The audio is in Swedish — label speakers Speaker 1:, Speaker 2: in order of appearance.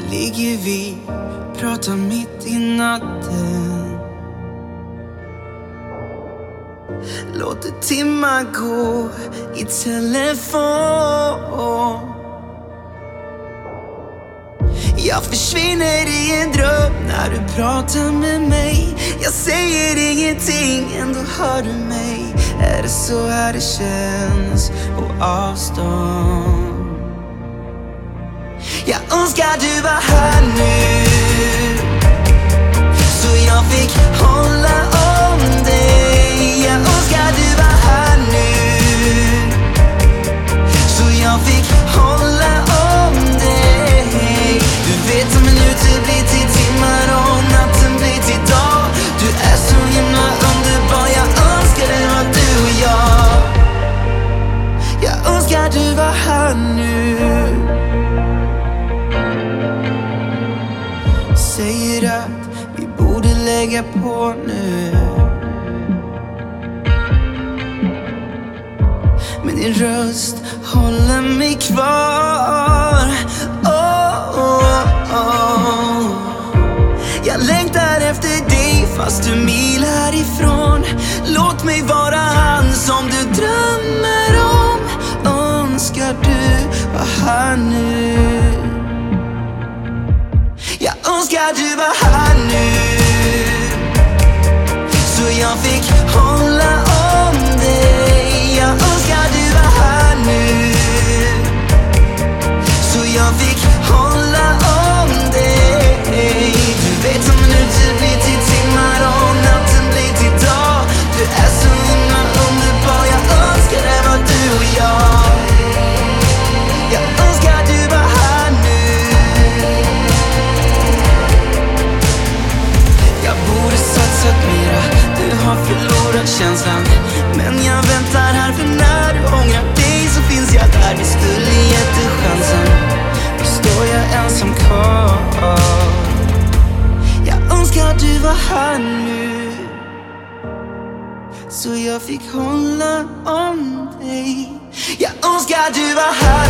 Speaker 1: ligger vi, pratar mitt i natten. Låter timmar gå i telefon. Jag försvinner i en dröm när du pratar med mig. Jag säger ingenting, ändå hör du mig. Är det så här det känns på avstånd? Jag önskar du var här nu, så jag fick hålla om dig. Jag önskar du var här nu, så jag fick hålla om dig. Du vet att minuter blir till timmar och natten blir till dag. Du är så himla underbar, jag önskar det var du och jag. Jag önskar du var här nu. Säger att vi borde lägga på nu, men din röst håller mig kvar. Jag längtar efter dig fast du mil härifrån. Låt mig vara han som du drömmer om. Önskar du var här nu. Jag önskar du var här nu, så jag fick hålla om dig. Jag önskar du var här nu, så jag fick hålla om dig. Du vet som minuter blir till timmar och natten blir till dag. Du är så himla underbar, jag önskar det var du och jag. Jag önskar du var här nu. Jag borde satsat mera, du har förlorat känslan. Men jag väntar här, för när du ångrar dig så finns jag där. Vi skulle gett dig chansen, nu står jag ensam kvar. Jag önskar du var här nu, så jag fick hålla om dig. Jag önskar du var här